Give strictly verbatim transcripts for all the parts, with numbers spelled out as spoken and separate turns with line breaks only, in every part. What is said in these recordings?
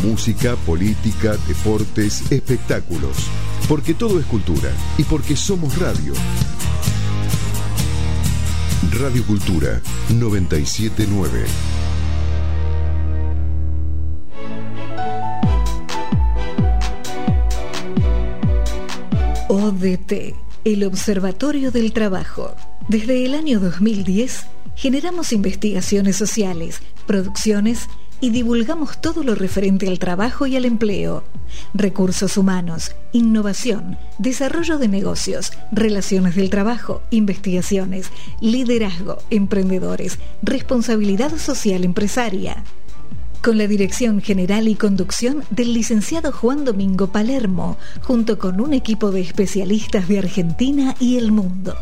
música, política, deportes, espectáculos. Porque todo es cultura y porque somos radio. Radio Cultura noventa y siete punto nueve.
O D T, el Observatorio del Trabajo. Desde el año dos mil diez generamos investigaciones sociales, producciones y divulgamos todo lo referente al trabajo y al empleo, recursos humanos, innovación, desarrollo de negocios, relaciones del trabajo, investigaciones, liderazgo, emprendedores, responsabilidad social empresaria. Con la dirección general y conducción del licenciado Juan Domingo Palermo, junto con un equipo de especialistas de Argentina y el mundo.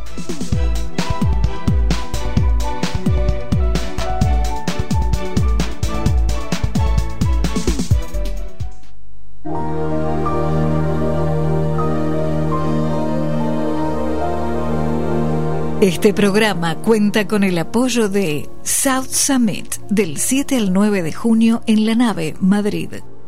Este programa cuenta con el apoyo de South Summit del siete al nueve de junio en La Nave, Madrid.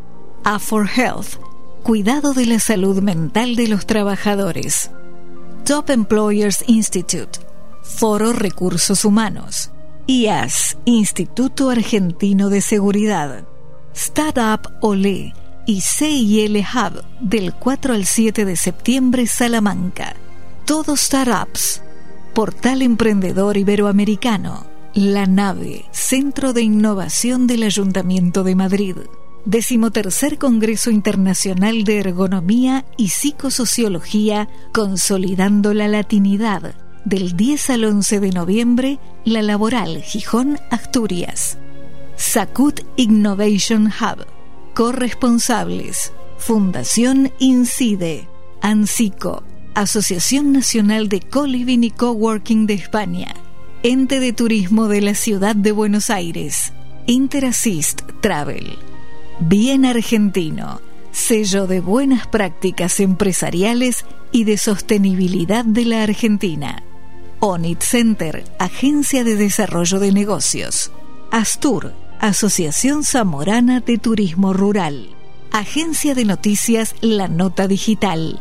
A for Health, cuidado de la salud mental de los trabajadores. Top Employers Institute, Foro Recursos Humanos. I A S, Instituto Argentino de Seguridad. Startup Olé y C I L Hub del cuatro al siete de septiembre, Salamanca. Todo Startups. Portal Emprendedor Iberoamericano. La Nave, Centro de Innovación del Ayuntamiento de Madrid. Decimotercer Congreso Internacional de Ergonomía y Psicosociología, Consolidando la Latinidad. Del diez al once de noviembre, La Laboral, Gijón, Asturias. Sacut Innovation Hub. Corresponsables. Fundación Incide. ANSICO, Asociación Nacional de Co-Living y Coworking de España. Ente de Turismo de la Ciudad de Buenos Aires. Interassist Travel. Bien Argentino, sello de buenas prácticas empresariales y de sostenibilidad de la Argentina. Onit Center, Agencia de Desarrollo de Negocios. Astur, Asociación Zamorana de Turismo Rural. Agencia de Noticias La Nota Digital.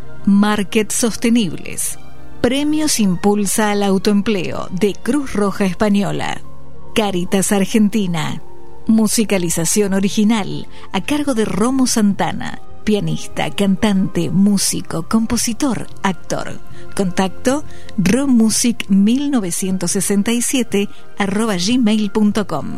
Market Sostenibles. Premios Impulsa al Autoempleo de Cruz Roja Española. Cáritas Argentina. Musicalización original a cargo de Romo Santana. Pianista, cantante, músico, compositor, actor. Contacto romusic mil novecientos sesenta y siete arroba gmail punto com.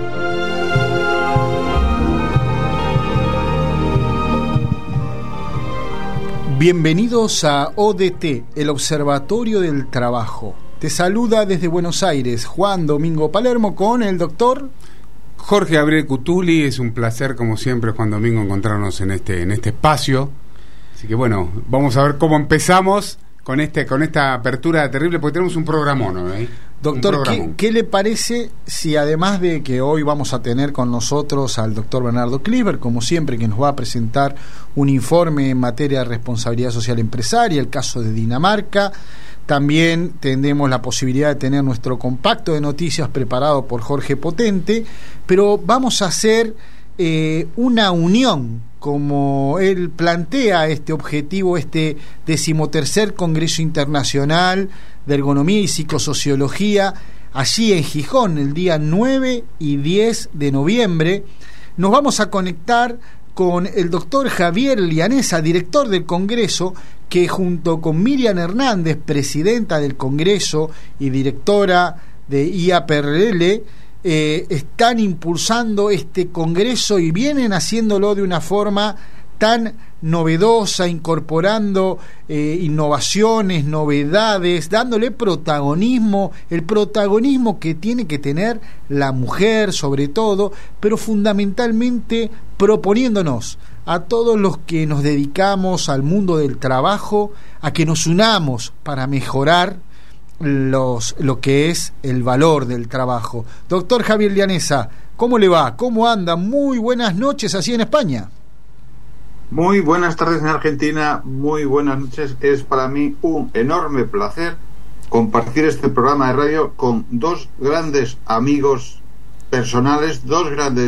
Bienvenidos a O D T, el Observatorio del Trabajo. Te saluda desde Buenos Aires Juan Domingo Palermo con el doctor
Jorge Gabriel Cutuli. Es un placer, como siempre, Juan Domingo, encontrarnos en este en este espacio. Así que bueno, vamos a ver cómo empezamos con este con esta apertura terrible, porque tenemos un programón, ¿no? ¿Eh?
Doctor, ¿qué, ¿qué le parece si además de que hoy vamos a tener con nosotros al doctor Bernardo Kliber, como siempre, que nos va a presentar un informe en materia de responsabilidad social empresaria, el caso de Dinamarca? También tendremos la posibilidad de tener nuestro compacto de noticias preparado por Jorge Potente, pero vamos a hacer eh, una unión, como él plantea este objetivo, este decimotercer Congreso Internacional de Ergonomía y Psicosociología, allí en Gijón, el día nueve y diez de noviembre. Nos vamos a conectar con el doctor Javier Lianesa, director del Congreso, que junto con Miriam Hernández, presidenta del Congreso y directora de I A P R L, eh, están impulsando este Congreso y vienen haciéndolo de una forma tan novedosa, incorporando eh, innovaciones, novedades, dándole protagonismo, el protagonismo que tiene que tener la mujer sobre todo, pero fundamentalmente proponiéndonos a todos los que nos dedicamos al mundo del trabajo a que nos unamos para mejorar los, lo que es el valor del trabajo. Doctor Javier Lianesa, ¿cómo le va? ¿Cómo anda? Muy buenas noches así en España.
Muy buenas tardes en Argentina, muy buenas noches. Es para mí un enorme placer compartir este programa de radio con dos grandes amigos personales, dos grandes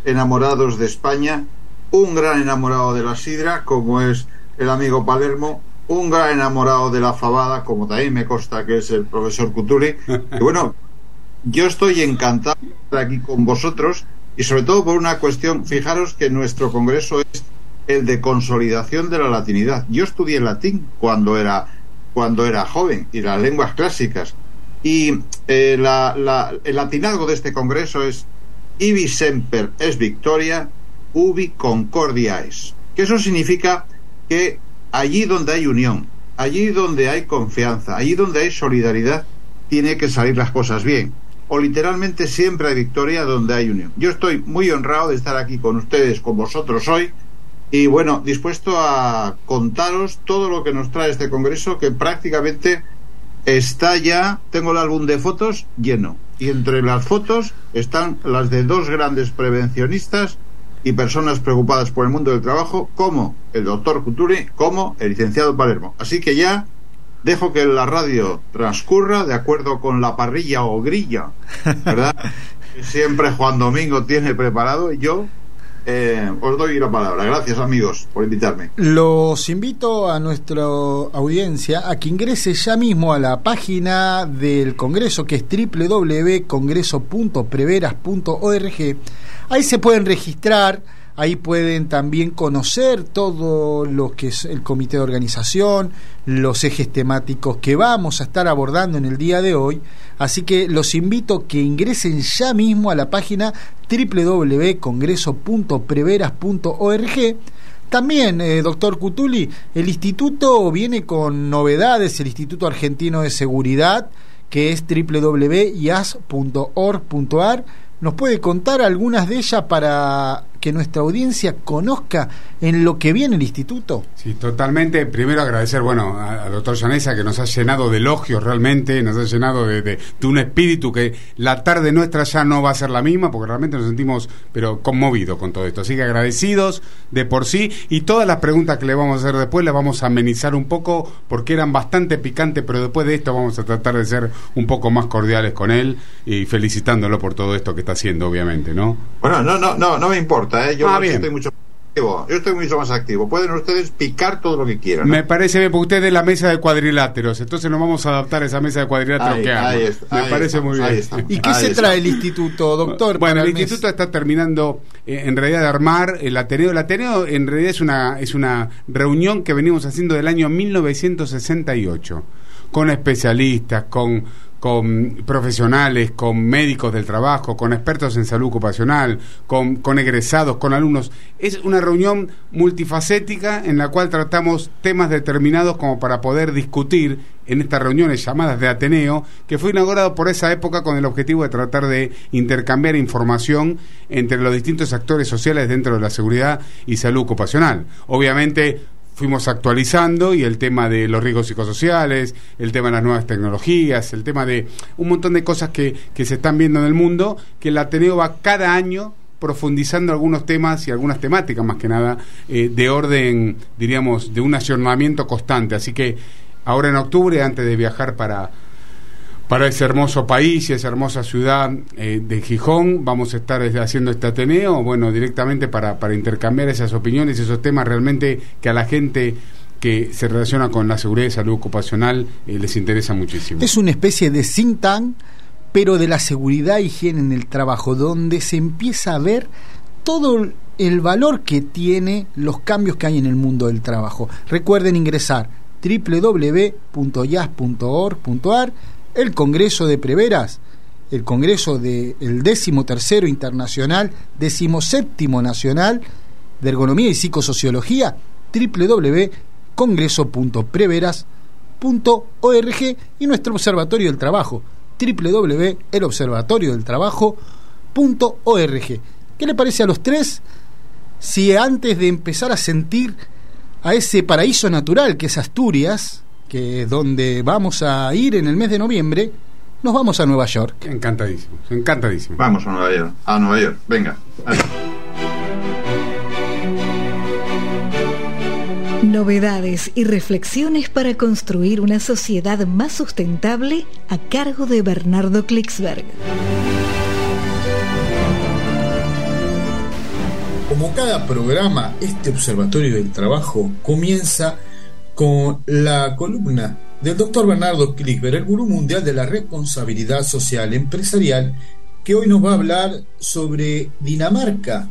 enamorados de España, un gran enamorado de la sidra, como es el amigo Palermo, un gran enamorado de la fabada, como también me consta que es el profesor Cutuli. Y bueno, yo estoy encantado de estar aquí con vosotros, y sobre todo por una cuestión. Fijaros que nuestro congreso es el de consolidación de la latinidad. Yo estudié latín cuando era cuando era joven, y las lenguas clásicas, y eh, la, la, el latinazgo de este congreso es ibi semper es victoria, ubi concordia es, que eso significa que allí donde hay unión, allí donde hay confianza, allí donde hay solidaridad, tiene que salir las cosas bien, o literalmente siempre hay victoria donde hay unión. Yo estoy muy honrado de estar aquí con ustedes, con vosotros hoy, y bueno, dispuesto a contaros todo lo que nos trae este congreso, que prácticamente está ya, tengo el álbum de fotos lleno, y entre las fotos están las de dos grandes prevencionistas y personas preocupadas por el mundo del trabajo, como el doctor Cutuli, como el licenciado Palermo. Así que ya dejo que la radio transcurra de acuerdo con la parrilla o grilla, ¿verdad? Que siempre Juan Domingo tiene preparado, y yo Eh, os doy la palabra. Gracias, amigos, por invitarme.
Los invito a nuestra audiencia a que ingrese ya mismo a la página del Congreso, que es doble u doble u doble u punto congreso punto preveras punto org. Ahí se pueden registrar, ahí pueden también conocer todo lo que es el comité de organización, los ejes temáticos que vamos a estar abordando en el día de hoy. Así que los invito a que ingresen ya mismo a la página doble u doble u doble u punto congreso punto preveras punto org. También, eh, doctor Cutuli, el instituto viene con novedades, el Instituto Argentino de Seguridad, que es doble u doble u doble u punto i a s punto org punto a r. ¿Nos puede contar algunas de ellas para que nuestra audiencia conozca en lo que viene el instituto?
Sí, totalmente. Primero agradecer, bueno, al doctor Llanesa, que nos ha llenado de elogios realmente, nos ha llenado de, de, de un espíritu que la tarde nuestra ya no va a ser la misma, porque realmente nos sentimos pero conmovidos con todo esto. Así que agradecidos de por sí, y todas las preguntas que le vamos a hacer después las vamos a amenizar un poco, porque eran bastante picantes, pero después de esto vamos a tratar de ser un poco más cordiales con él, y felicitándolo por todo esto que está haciendo, obviamente, ¿no?
Bueno, no, no, no, no me importa, ¿eh? Yo
ah,
no
bien.
estoy mucho activo. Yo estoy mucho más activo. Pueden ustedes picar todo lo que quieran, ¿no?
Me parece bien, porque usted es la mesa de cuadriláteros, entonces nos vamos a adaptar a esa mesa de cuadriláteros
ahí,
que hago.
ahí está,
Me
ahí
parece
estamos,
muy bien.
Estamos,
¿Y qué se
está.
trae el instituto, doctor?
Bueno, el,
el
instituto está terminando, eh, en realidad, de armar el Ateneo. El Ateneo, en realidad, es una, es una reunión que venimos haciendo del año mil novecientos sesenta y ocho, con especialistas, con... con profesionales, con médicos del trabajo, con expertos en salud ocupacional, con, con egresados, con alumnos. Es una reunión multifacética en la cual tratamos temas determinados como para poder discutir en estas reuniones llamadas de Ateneo, que fue inaugurado por esa época con el objetivo de tratar de intercambiar información entre los distintos actores sociales dentro de la seguridad y salud ocupacional. Obviamente fuimos actualizando, y el tema de los riesgos psicosociales, el tema de las nuevas tecnologías, el tema de un montón de cosas que, que se están viendo en el mundo, que el Ateneo va cada año profundizando algunos temas y algunas temáticas, más que nada, eh, de orden, diríamos, de un ayornamiento constante. Así que ahora en octubre, antes de viajar para... para ese hermoso país y esa hermosa ciudad eh, de Gijón, vamos a estar haciendo este Ateneo, bueno, directamente para, para intercambiar esas opiniones, esos temas realmente que a la gente que se relaciona con la seguridad y salud ocupacional eh, les interesa muchísimo.
Es una especie de think tank, pero de la seguridad e higiene en el trabajo, donde se empieza a ver todo el valor que tiene los cambios que hay en el mundo del trabajo. Recuerden ingresar doble u doble u doble u punto i a s punto org punto a r. El Congreso de Preveras, el Congreso del décimo tercero internacional, decimoséptimo nacional de ergonomía y psicosociología, doble u doble u doble u punto congreso punto preveras punto org, y nuestro Observatorio del Trabajo, doble u doble u doble u punto el observatorio del trabajo punto org. ¿Qué le parece a los tres si antes de empezar a sentir a ese paraíso natural que es Asturias, que es donde vamos a ir en el mes de noviembre, nos vamos a Nueva York?
Encantadísimo, encantadísimo.
Vamos a Nueva York, a Nueva York, venga.
Novedades y reflexiones para construir una sociedad más sustentable, a cargo de Bernardo Klicksberg.
Como cada programa, este Observatorio del Trabajo comienza con la columna del doctor Bernardo Klickberg, el gurú mundial de la responsabilidad social empresarial, que hoy nos va a hablar sobre Dinamarca,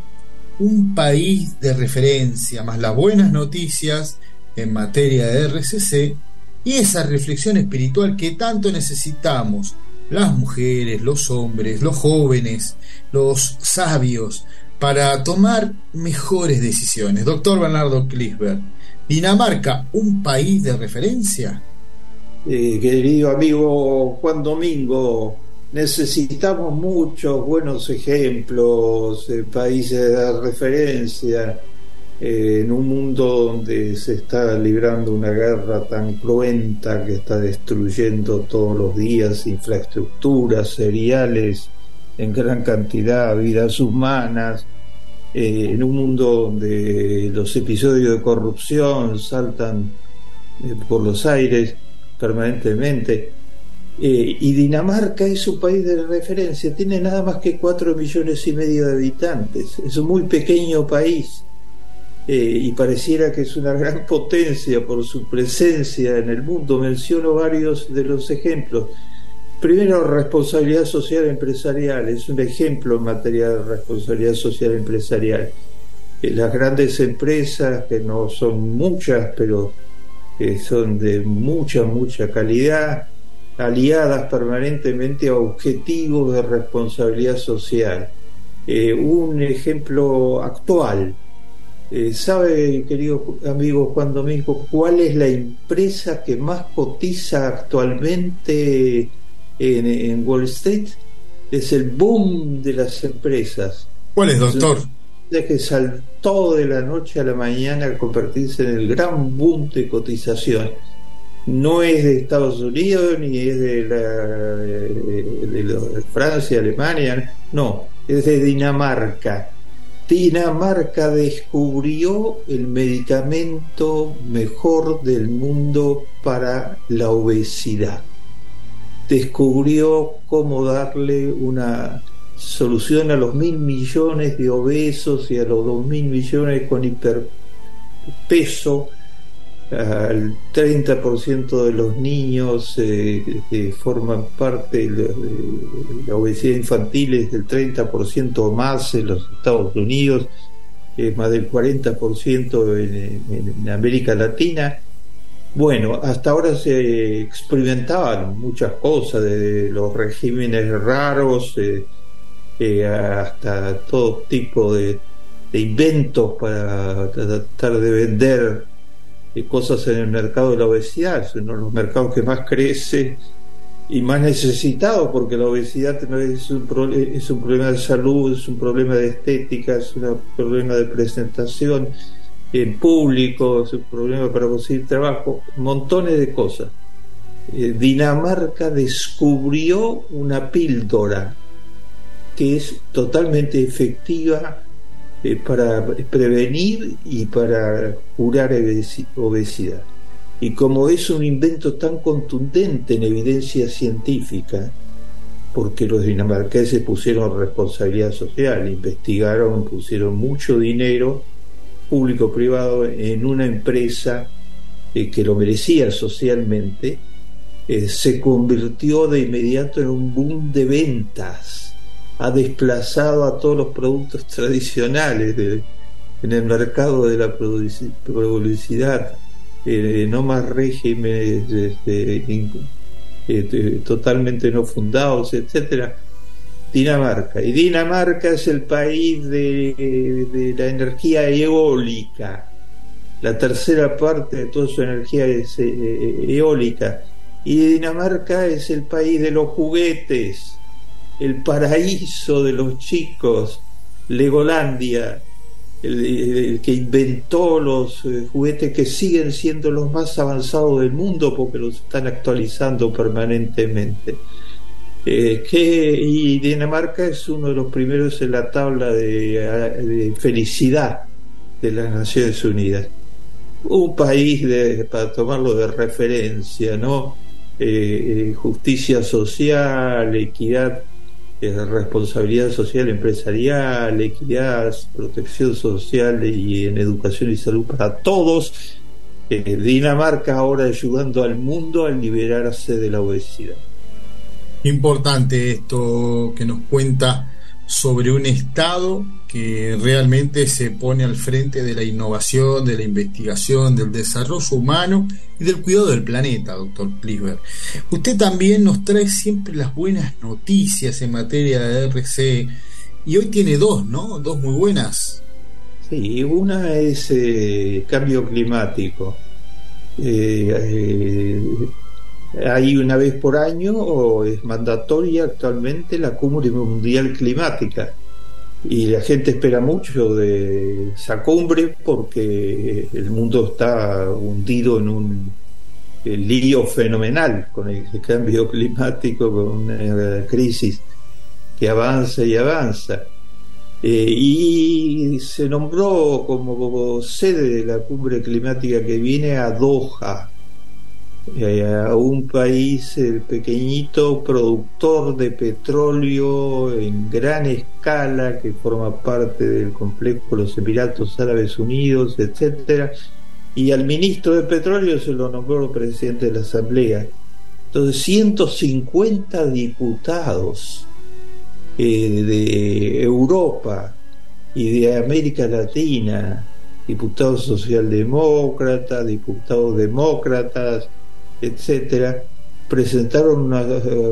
un país de referencia, más las buenas noticias en materia de R C C y esa reflexión espiritual que tanto necesitamos las mujeres, los hombres, los jóvenes, los sabios, para tomar mejores decisiones. Doctor Bernardo Klickberg, ¿Dinamarca un país de referencia?
Eh, querido amigo Juan Domingo, necesitamos muchos buenos ejemplos, eh, países de referencia, eh, en un mundo donde se está librando una guerra tan cruenta que está destruyendo todos los días infraestructuras, cereales en gran cantidad, vidas humanas, eh, en un mundo donde los episodios de corrupción saltan eh, por los aires permanentemente. Eh, y Dinamarca es un país de referencia, tiene nada más que cuatro millones y medio de habitantes, es un muy pequeño país, eh, y pareciera que es una gran potencia por su presencia en el mundo. Menciono varios de los ejemplos. Primero, responsabilidad social empresarial, es un ejemplo en materia de responsabilidad social empresarial. Eh, las grandes empresas, que no son muchas, pero que son de mucha, mucha calidad, aliadas permanentemente a objetivos de responsabilidad social. Eh, un ejemplo actual. Eh, ¿Sabe, querido amigo Juan Domingo, cuál es la empresa que más cotiza actualmente en, en Wall Street? Es el boom de las empresas.
¿Cuál es, doctor?
Es que saltó de la noche a la mañana a convertirse en el gran boom de cotización. No es de Estados Unidos ni es de, la, de, de, de Francia, Alemania, no, es de Dinamarca. Dinamarca descubrió el medicamento mejor del mundo para la obesidad. Descubrió cómo darle una solución a los mil millones de obesos y a los dos mil millones con hiperpeso, al treinta por ciento de los niños eh, que forman parte de la obesidad infantil es del treinta por ciento más en los Estados Unidos, es más del cuarenta por ciento en, en, en América Latina. Bueno, hasta ahora se experimentaban muchas cosas, desde los regímenes raros eh, eh, hasta todo tipo de, de inventos para tratar de vender cosas en el mercado de la obesidad. Es uno de los mercados que más crece y más necesitado, porque la obesidad no es un, pro, es un problema de salud, es un problema de estética, es un problema de presentación en público, es un problema para conseguir trabajo, montones de cosas. eh, Dinamarca descubrió una píldora que es totalmente efectiva Eh, para prevenir y para curar obesidad. Y como es un invento tan contundente en evidencia científica, porque los dinamarqueses pusieron responsabilidad social, investigaron, pusieron mucho dinero público-privado en una empresa eh, que lo merecía socialmente, eh, se convirtió de inmediato en un boom de ventas. Ha desplazado a todos los productos tradicionales de, en el mercado de la publicidad, eh, no más regímenes este, eh, totalmente no fundados, etcétera. Dinamarca. Y Dinamarca es el país de, de la energía eólica. La tercera parte de toda su energía es eh, eólica. Y Dinamarca es el país de los juguetes, el paraíso de los chicos, Legolandia, el, el que inventó los eh, juguetes que siguen siendo los más avanzados del mundo porque los están actualizando permanentemente. Eh, que, y Dinamarca es uno de los primeros en la tabla de, de felicidad de las Naciones Unidas. Un país, de, para tomarlo de referencia, ¿no? Eh, eh, justicia social, equidad eh, responsabilidad social empresarial, equidad, protección social y en educación y salud para todos. Eh, Dinamarca ahora ayudando al mundo a liberarse de la obesidad.
Importante esto que nos cuenta sobre un Estado que realmente se pone al frente de la innovación, de la investigación, del desarrollo humano y del cuidado del planeta, doctor Plisberg. Usted también nos trae siempre las buenas noticias en materia de R C y hoy tiene dos, ¿no? Dos muy buenas.
Sí, una es eh, cambio climático. Eh, eh, hay una vez por año, o es mandatoria actualmente, la cumbre mundial climática, y la gente espera mucho de esa cumbre porque el mundo está hundido en un lío fenomenal con el cambio climático, con una crisis que avanza y avanza. Eh, y se nombró como, como sede de la cumbre climática que viene a Doha, eh, a un país eh, pequeñito, productor de petróleo en gran escala, que forma parte del complejo de los Emiratos Árabes Unidos, etcétera, y al ministro de petróleo se lo nombró presidente de la asamblea. Entonces ciento cincuenta diputados Eh, de Europa y de América Latina, diputados socialdemócratas, diputados demócratas, etcétera, presentaron una,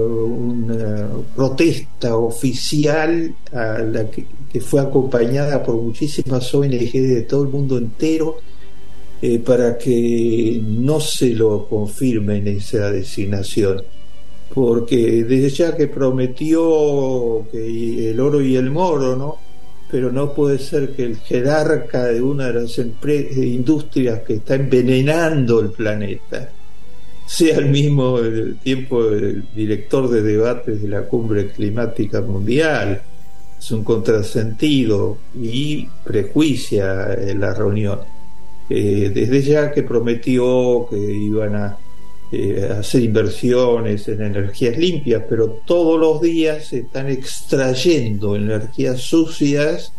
una protesta oficial a la que, que fue acompañada por muchísimas O N G de todo el mundo entero, eh, para que no se lo confirme en esa designación. Porque desde ya que prometió que el oro y el moro, ¿no? Pero no puede ser que el jerarca de una de las empre- industrias que está envenenando el planeta sea al mismo tiempo el director de debates de la cumbre climática mundial. Es un contrasentido y prejuicia en la reunión. Eh, desde ya que prometió que iban a Eh, hacer inversiones en energías limpias, pero todos los días se están extrayendo energías sucias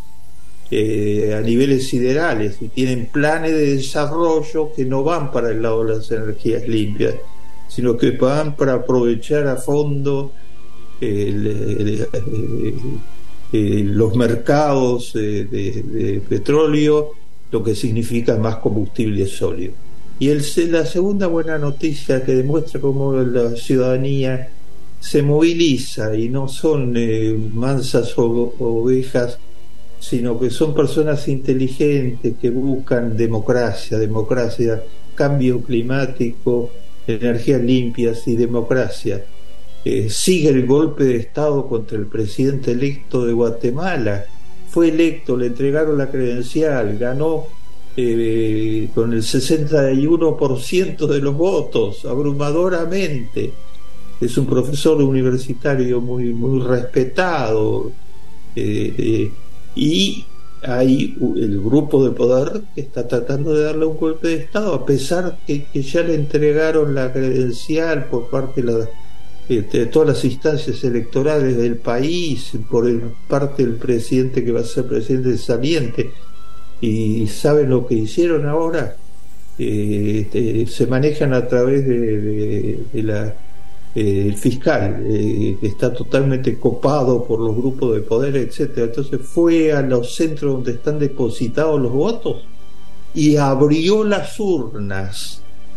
eh, a niveles siderales, y tienen planes de desarrollo que no van para el lado de las energías limpias, sino que van para aprovechar a fondo eh, el, el, el, eh, los mercados eh, de, de petróleo, lo que significa más combustible sólido. Y el, la segunda buena noticia que demuestra cómo la ciudadanía se moviliza y no son eh, mansas o, ovejas, sino que son personas inteligentes que buscan democracia, democracia, cambio climático, energías limpias y democracia. Eh, sigue el golpe de Estado contra el presidente electo de Guatemala. Fue electo, le entregaron la credencial, ganó Eh, con el sesenta y uno por ciento de los votos, abrumadoramente. Es un profesor universitario muy, muy respetado, eh, eh, y hay el grupo de poder que está tratando de darle un golpe de Estado, a pesar que, que ya le entregaron la credencial por parte de, la, eh, de todas las instancias electorales del país, por el, parte del presidente que va a ser presidente saliente. Y saben lo que hicieron ahora, eh, eh, se manejan a través de, de, de la eh, el fiscal, eh, que está totalmente copado por los grupos de poder, etcétera. Entonces fue a los centros donde están depositados los votos y abrió las urnas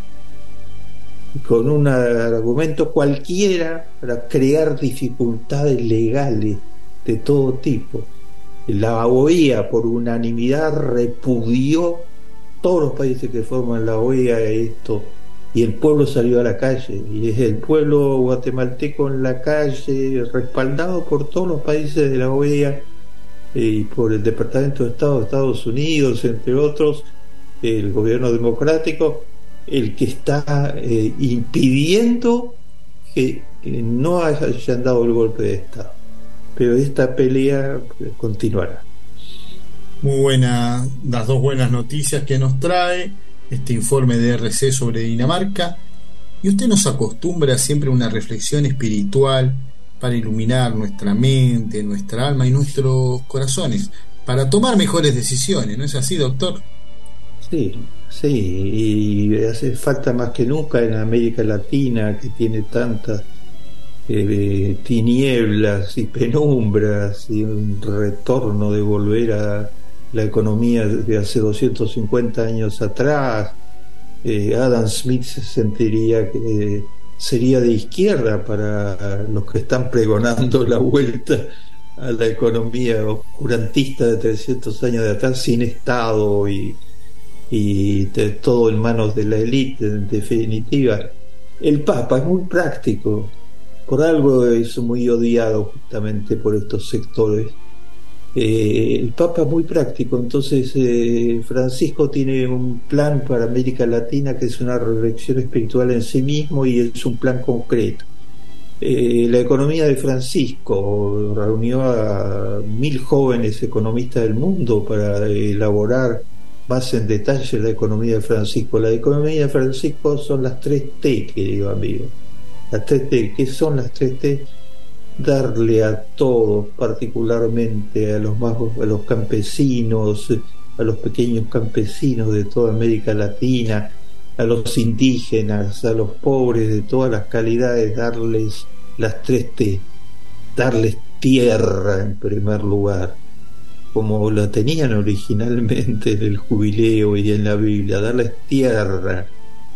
con un argumento cualquiera para crear dificultades legales de todo tipo. La O E A por unanimidad repudió, todos los países que forman la O E A, esto, y el pueblo salió a la calle, y es el pueblo guatemalteco en la calle, respaldado por todos los países de la O E A eh, y por el Departamento de Estado de Estados Unidos, entre otros, el gobierno democrático, el que está eh, impidiendo que eh, no hayan dado el golpe de Estado. Pero esta pelea continuará.
Muy buena, las dos buenas noticias que nos trae este informe de R C sobre Dinamarca. Y usted nos acostumbra siempre a una reflexión espiritual para iluminar nuestra mente, nuestra alma y nuestros corazones, para tomar mejores decisiones. ¿No es así, doctor?
Sí, sí, y hace falta más que nunca en América Latina, que tiene tantas eh, tinieblas y penumbras, y un retorno de volver a la economía de hace doscientos cincuenta años atrás. eh, Adam Smith se sentiría que eh, sería de izquierda para los que están pregonando la vuelta a la economía oscurantista de trescientos años de atrás, sin Estado y y de, todo en manos de la élite. En definitiva, el Papa es muy práctico, por algo es muy odiado justamente por estos sectores. Eh, el Papa es muy práctico, entonces eh, Francisco tiene un plan para América Latina que es una reflexión espiritual en sí mismo y es un plan concreto. Eh, la economía de Francisco reunió a mil jóvenes economistas del mundo para elaborar más en detalle la economía de Francisco. La economía de Francisco son las tres T, querido amigo. Las tres T, ¿qué son las tres T? Darle a todos, particularmente a los más, a los campesinos, a los pequeños campesinos de toda América Latina, a los indígenas, a los pobres de todas las calidades, darles las tres T. Darles tierra en primer lugar, como la tenían originalmente en el Jubileo y en la Biblia, darles tierra,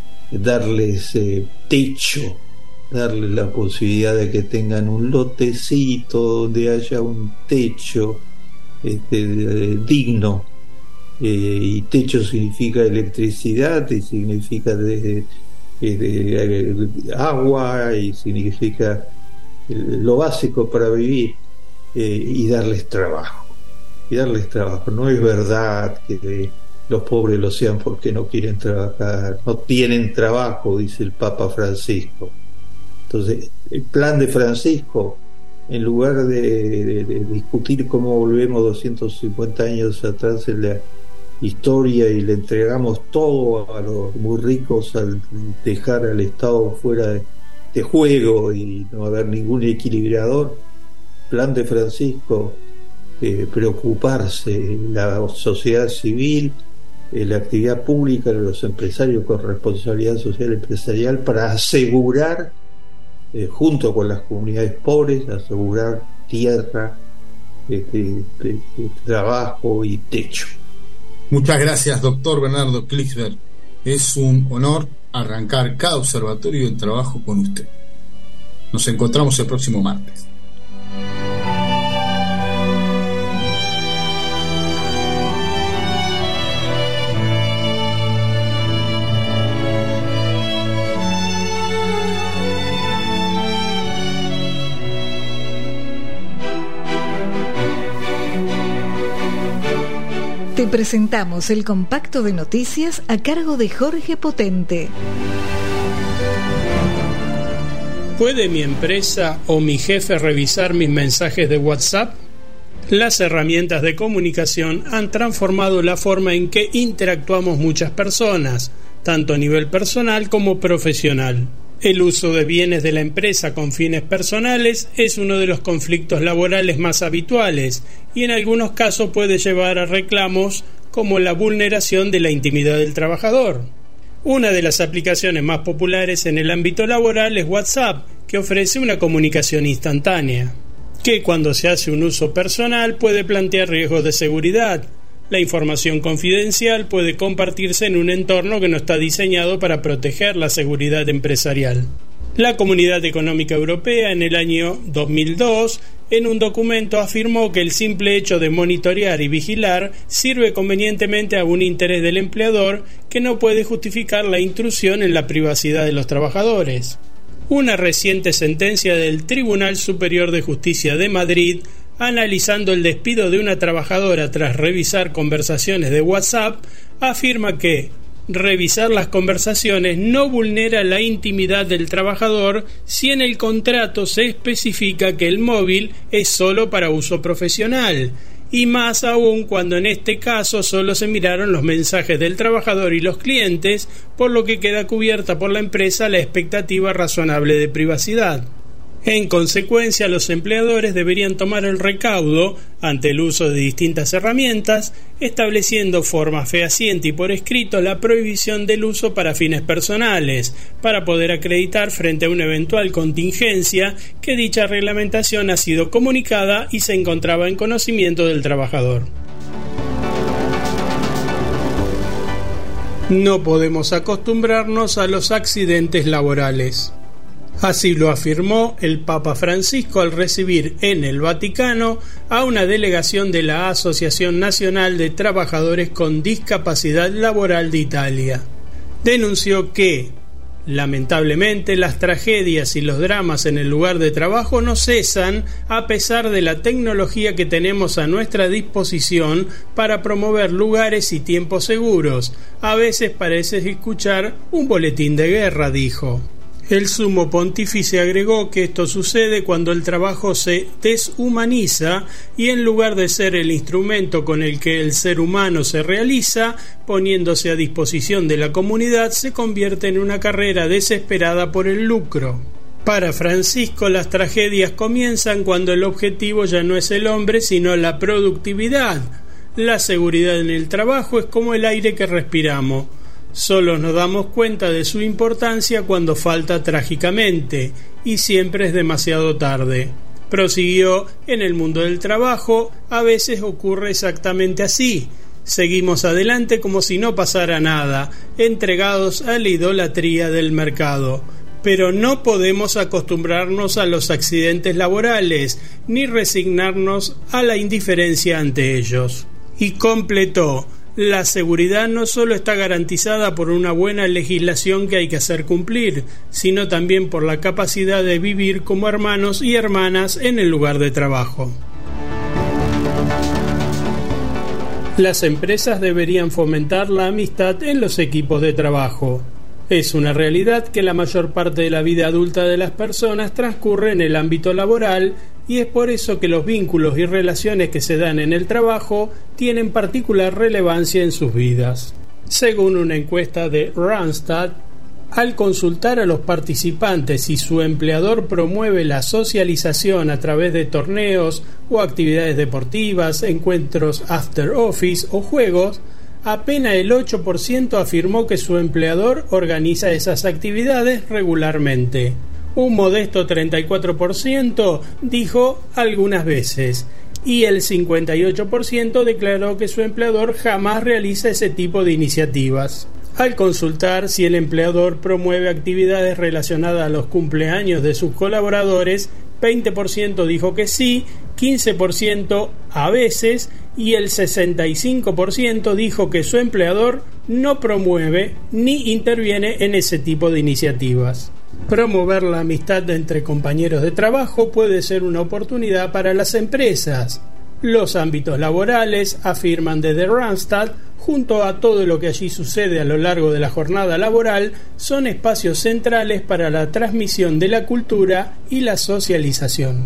darles eh, techo, darles la posibilidad de que tengan un lotecito donde haya un techo este, eh, digno, eh, y techo significa electricidad y significa de, de, de, de agua y significa lo básico para vivir, eh, y darles trabajo. Y darles trabajo. No es verdad que los pobres lo sean porque no quieren trabajar, no tienen trabajo, dice el Papa Francisco. Entonces, el plan de Francisco, en lugar de, de, de discutir cómo volvemos doscientos cincuenta años atrás en la historia y le entregamos todo a los muy ricos al dejar al Estado fuera de, de juego y no haber ningún equilibrador, plan de Francisco, Eh, preocuparse la sociedad civil, eh, la actividad pública, los empresarios con responsabilidad social empresarial, para asegurar, eh, junto con las comunidades pobres, asegurar tierra, eh, eh, eh, trabajo y techo.
Muchas gracias, doctor Bernardo Klicksberg. Es un honor arrancar cada observatorio de trabajo con usted. Nos encontramos el próximo martes.
Te presentamos el compacto de noticias a cargo de Jorge Potente.
¿Puede mi empresa o mi jefe revisar mis mensajes de WhatsApp? Las herramientas de comunicación han transformado la forma en que interactuamos muchas personas, tanto a nivel personal como profesional. El uso de bienes de la empresa con fines personales es uno de los conflictos laborales más habituales y en algunos casos puede llevar a reclamos como la vulneración de la intimidad del trabajador. Una de las aplicaciones más populares en el ámbito laboral es WhatsApp, que ofrece una comunicación instantánea, que cuando se hace un uso personal puede plantear riesgos de seguridad. La información confidencial puede compartirse en un entorno que no está diseñado para proteger la seguridad empresarial. La Comunidad Económica Europea en el año dos mil dos, en un documento, afirmó que el simple hecho de monitorear y vigilar sirve convenientemente a un interés del empleador que no puede justificar la intrusión en la privacidad de los trabajadores. Una reciente sentencia del Tribunal Superior de Justicia de Madrid, analizando el despido de una trabajadora tras revisar conversaciones de WhatsApp, afirma que revisar las conversaciones no vulnera la intimidad del trabajador si en el contrato se especifica que el móvil es solo para uso profesional, y más aún cuando en este caso solo se miraron los mensajes del trabajador y los clientes, por lo que queda cubierta por la empresa la expectativa razonable de privacidad. En consecuencia, los empleadores deberían tomar el recaudo ante el uso de distintas herramientas, estableciendo forma fehaciente y por escrito la prohibición del uso para fines personales, para poder acreditar frente a una eventual contingencia que dicha reglamentación ha sido comunicada y se encontraba en conocimiento del trabajador. No podemos acostumbrarnos a los accidentes laborales. Así lo afirmó el Papa Francisco al recibir en el Vaticano a una delegación de la Asociación Nacional de Trabajadores con Discapacidad Laboral de Italia. Denunció que, lamentablemente, las tragedias y los dramas en el lugar de trabajo no cesan a pesar de la tecnología que tenemos a nuestra disposición para promover lugares y tiempos seguros. A veces parece escuchar un boletín de guerra, dijo. El sumo pontífice agregó que esto sucede cuando el trabajo se deshumaniza y en lugar de ser el instrumento con el que el ser humano se realiza, poniéndose a disposición de la comunidad, se convierte en una carrera desesperada por el lucro. Para Francisco, las tragedias comienzan cuando el objetivo ya no es el hombre, sino la productividad. La seguridad en el trabajo es como el aire que respiramos. Solo nos damos cuenta de su importancia cuando falta trágicamente, y siempre es demasiado tarde. Prosiguió: en el mundo del trabajo a veces ocurre exactamente así. Seguimos adelante como si no pasara nada, entregados a la idolatría del mercado. Pero no podemos acostumbrarnos a los accidentes laborales, ni resignarnos a la indiferencia ante ellos. Y completó: la seguridad no solo está garantizada por una buena legislación que hay que hacer cumplir, sino también por la capacidad de vivir como hermanos y hermanas en el lugar de trabajo. Las empresas deberían fomentar la amistad en los equipos de trabajo. Es una realidad que la mayor parte de la vida adulta de las personas transcurre en el ámbito laboral, y es por eso que los vínculos y relaciones que se dan en el trabajo tienen particular relevancia en sus vidas. Según una encuesta de Randstad, al consultar a los participantes si su empleador promueve la socialización a través de torneos o actividades deportivas, encuentros after office o juegos, apenas el ocho por ciento afirmó que su empleador organiza esas actividades regularmente. Un modesto treinta y cuatro por ciento dijo algunas veces, y el cincuenta y ocho por ciento declaró que su empleador jamás realiza ese tipo de iniciativas. Al consultar si el empleador promueve actividades relacionadas a los cumpleaños de sus colaboradores, veinte por ciento dijo que sí, quince por ciento a veces, y el sesenta y cinco por ciento dijo que su empleador no promueve ni interviene en ese tipo de iniciativas. Promover la amistad entre compañeros de trabajo puede ser una oportunidad para las empresas. Los ámbitos laborales, afirman desde Randstad, junto a todo lo que allí sucede a lo largo de la jornada laboral, son espacios centrales para la transmisión de la cultura y la socialización.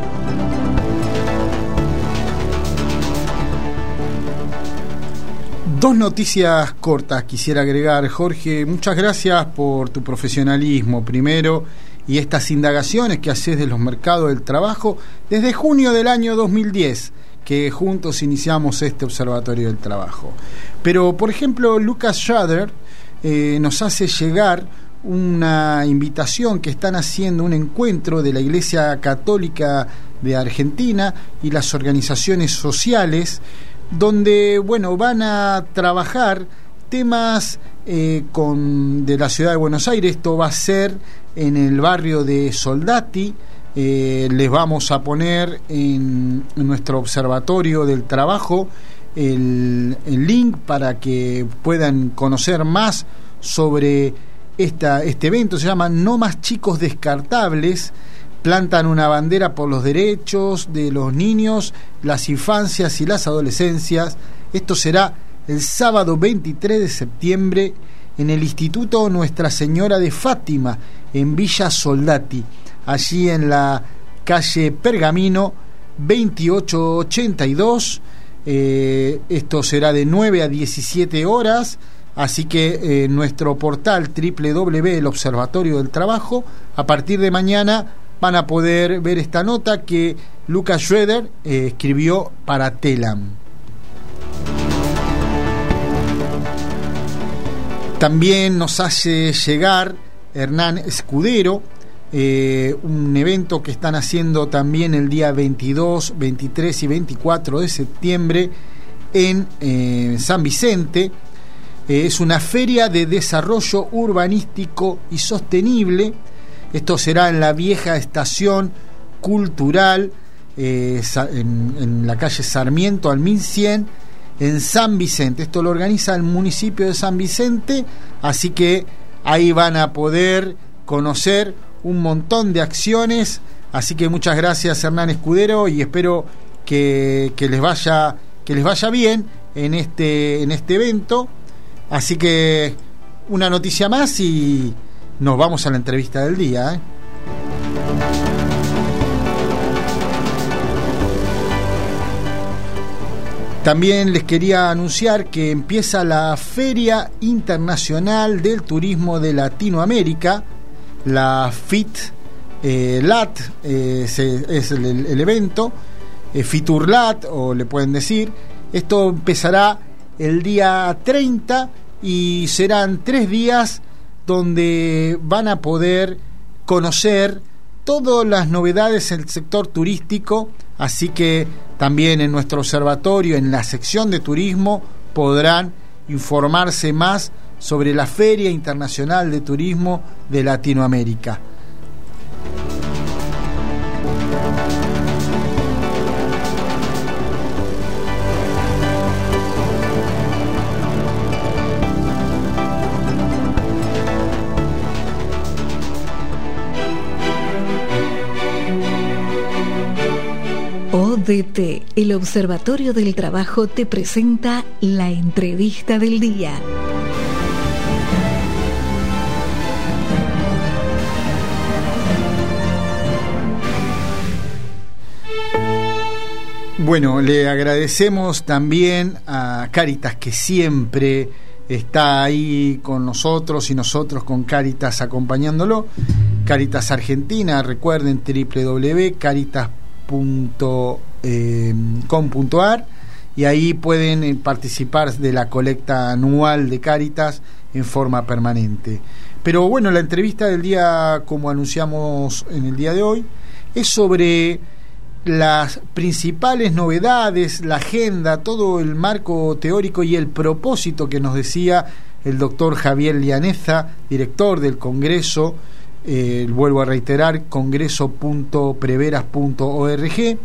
Dos noticias cortas quisiera agregar, Jorge. Muchas gracias por tu profesionalismo, primero, y estas indagaciones que haces de los mercados del trabajo desde junio del año dos mil diez, que juntos iniciamos este Observatorio del Trabajo. Pero, por ejemplo, Lucas Schrader eh, nos hace llegar una invitación que están haciendo, un encuentro de la Iglesia Católica de Argentina y las organizaciones sociales, donde, bueno, van a trabajar temas eh, con, de la ciudad de Buenos Aires. Esto va a ser en el barrio de Soldati. Eh, les vamos a poner en, en nuestro Observatorio del Trabajo el, el link para que puedan conocer más sobre esta, este evento. Se llama No Más Chicos Descartables. Plantan una bandera por los derechos de los niños, las infancias y las adolescencias. Esto será el sábado veintitrés de septiembre en el Instituto Nuestra Señora de Fátima, en Villa Soldati, allí en la calle Pergamino veintiocho ochenta y dos. Eh, esto será de nueve a diecisiete horas. Así que eh, nuestro portal doble u doble u doble u punto el observatorio del trabajo, a partir de mañana van a poder ver esta nota que Lucas Schroeder eh, escribió para Telam. También nos hace llegar Hernán Escudero, eh, un evento que están haciendo también el día veintidós, veintitrés y veinticuatro de septiembre en eh, San Vicente. Eh, es una feria de desarrollo urbanístico y sostenible. Esto será en la vieja estación cultural, eh, en, en la calle Sarmiento al mil cien, en San Vicente. Esto lo organiza el municipio de San Vicente, así que ahí van a poder conocer un montón de acciones. Así que muchas gracias, Hernán Escudero, y espero que, que les vaya que les vaya bien en este en este evento. Así que una noticia más y nos vamos a la entrevista del día, ¿eh? También les quería anunciar que empieza la Feria Internacional del Turismo de Latinoamérica, la FIT eh, LAT, eh, se, es el, el evento, eh, FITURLAT, o le pueden decir. Esto empezará el día treinta y serán tres días donde van a poder conocer todas las novedades en el sector turístico, así que también en nuestro observatorio, en la sección de turismo, podrán informarse más sobre la Feria Internacional de Turismo de Latinoamérica.
O D T, el Observatorio del Trabajo, te presenta la entrevista del día.
Bueno, le agradecemos también a Cáritas, que siempre está ahí con nosotros y nosotros con Cáritas acompañándolo. Cáritas Argentina, recuerden doble u doble u doble u punto cáritas punto com punto a r, y ahí pueden participar de la colecta anual de Cáritas en forma permanente. Pero bueno, la entrevista del día, como anunciamos en el día de hoy, es sobre las principales novedades, la agenda, todo el marco teórico y el propósito que nos decía el doctor Javier Lianeza, director del Congreso. Eh, vuelvo a reiterar, congreso punto preveras punto org,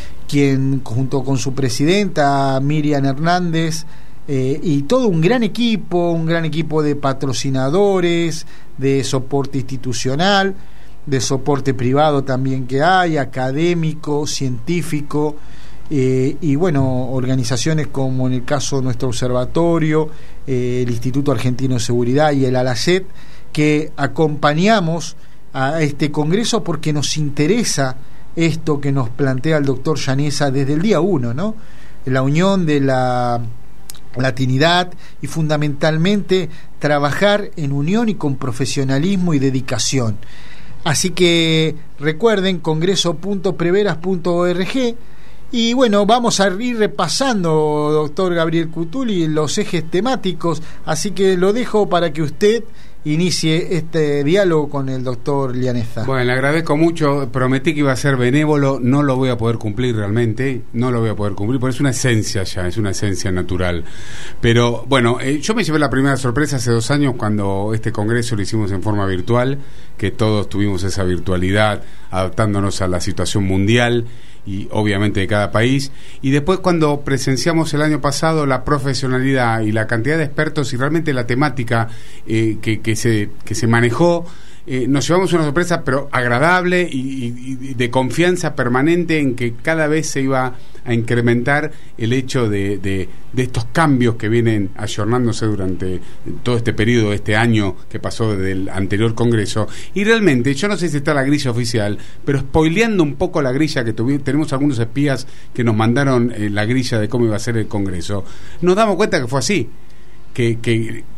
quien junto con su presidenta Miriam Hernández eh, y todo un gran equipo, un gran equipo de patrocinadores, de soporte institucional, de soporte privado también que hay, académico, científico, eh, y bueno, organizaciones como en el caso de nuestro observatorio, eh, el Instituto Argentino de Seguridad y el ALACET, que acompañamos a este congreso porque nos interesa esto que nos plantea el doctor Llaneza desde el día uno, ¿no? La unión de la latinidad y fundamentalmente trabajar en unión y con profesionalismo y dedicación. Así que recuerden, congreso punto preveras punto org. Y bueno, vamos a ir repasando, doctor Gabriel Cutuli, los ejes temáticos, así que lo dejo para que usted inicie este diálogo con el doctor Lianeza.
Bueno, le agradezco mucho, prometí que iba a ser benévolo, no lo voy a poder cumplir realmente, no lo voy a poder cumplir, porque es una esencia ya, es una esencia natural. Pero bueno, eh, yo me llevé la primera sorpresa hace dos años cuando este congreso lo hicimos en forma virtual, que todos tuvimos esa virtualidad, adaptándonos a la situación mundial y obviamente de cada país, y después cuando presenciamos el año pasado la profesionalidad y la cantidad de expertos y realmente la temática eh, que, que se que se manejó, eh, nos llevamos una sorpresa pero agradable y, y, y de confianza permanente en que cada vez se iba a incrementar el hecho de, de, de estos cambios que vienen ayornándose durante todo este periodo, este año que pasó desde el anterior congreso. Y realmente, yo no sé si está la grilla oficial, pero spoileando un poco la grilla que tuvimos, tenemos algunos espías que nos mandaron eh, la grilla de cómo iba a ser el congreso, nos damos cuenta que fue así, que, que